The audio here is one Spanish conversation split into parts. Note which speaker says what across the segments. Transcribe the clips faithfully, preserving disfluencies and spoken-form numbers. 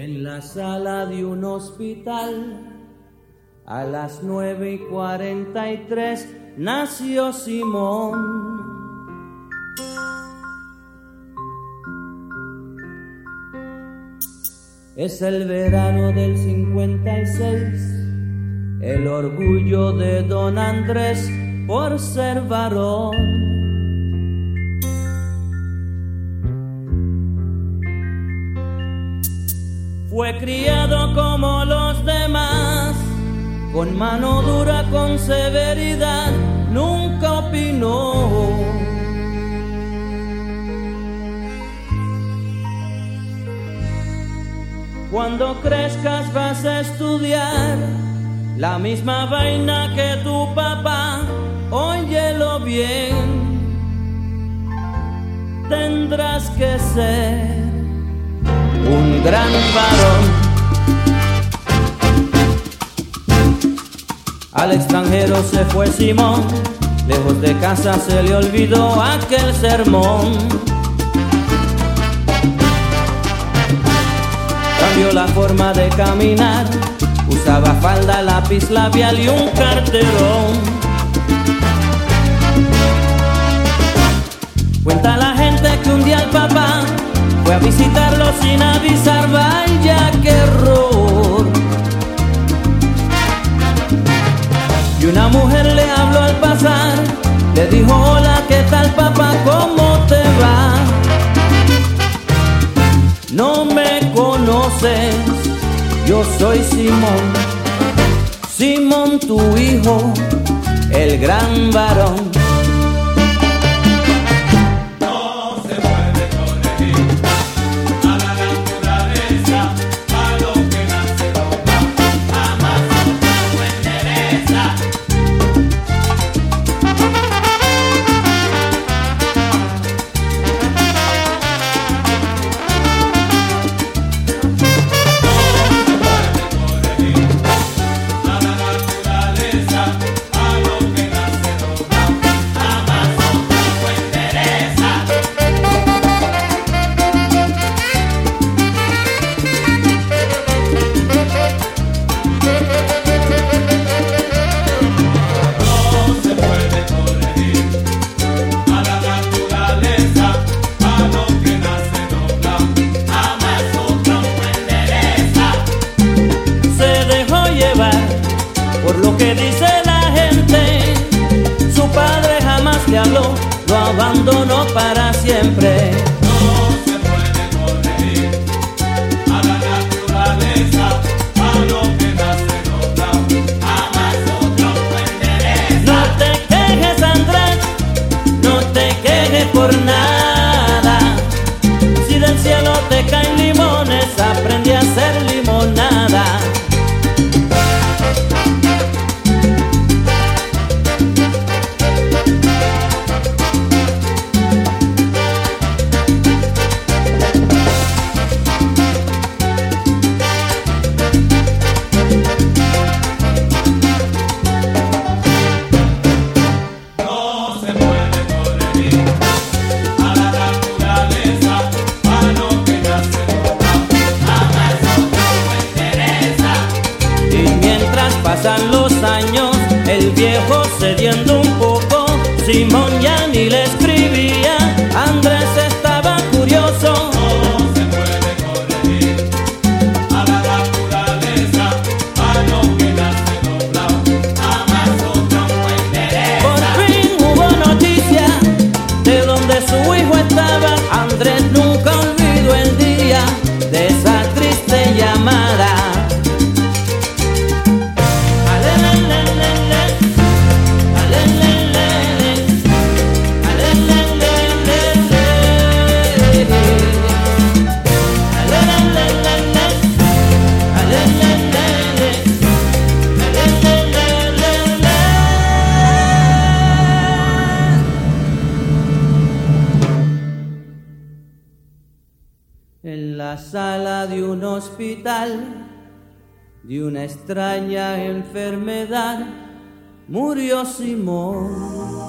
Speaker 1: En la sala de un hospital, a las nueve y cuarenta y tres, nació Simón. Es el verano del cincuenta y seis, el orgullo de don Andrés por ser varón. Fue criado como los demás, con mano dura, con severidad, nunca opinó. Cuando crezcas vas a estudiar la misma vaina que tu papá, óyelo bien, tendrás que ser un gran varón. Al extranjero se fue Simón, lejos de casa se le olvidó aquel sermón. Cambió la forma de caminar, usaba falda, lápiz labial y un carterón. Cuenta la gente que un día el papá fue a visitarlo sin avisar, vaya qué error. Y una mujer le habló al pasar, le dijo: hola, ¿qué tal papá? ¿Cómo te va? No me conoces, yo soy Simón, Simón tu hijo, el gran varón. Por lo que dice la gente, su padre jamás le habló, lo abandonó para siempre.
Speaker 2: No se puede corregir a la naturaleza, a lo que nace doblado, jamás otro lo endereza.
Speaker 1: No te quejes, Andrés, no te quejes por nada. Si del cielo te caen limones, aprende a hacer limonada. Pasan los años, el viejo cediendo un poco, Simón ya ni le escribía, Andrés estaba curioso.
Speaker 2: No se puede corregir a la naturaleza, a lo que nace doblado, jamás otro lo endereza.
Speaker 1: Por fin hubo noticia de donde su hijo estaba, Andrés nunca olvidó el día de esa triste llamada. En la sala de un hospital, de una extraña enfermedad, murió Simón.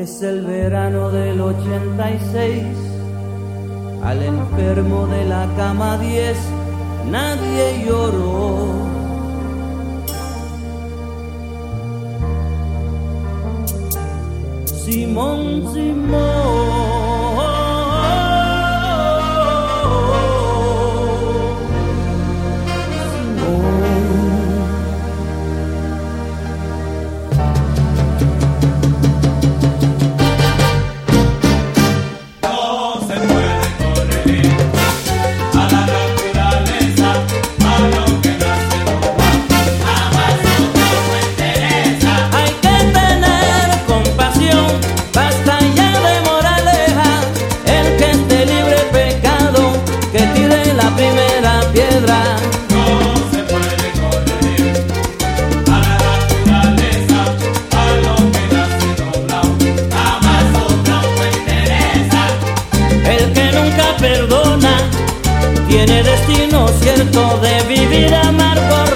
Speaker 1: Es el verano del ochenta y seis, al enfermo de la cama diez nadie lloró. Simón, Simón, perdona, tiene destino cierto de vivir, amar por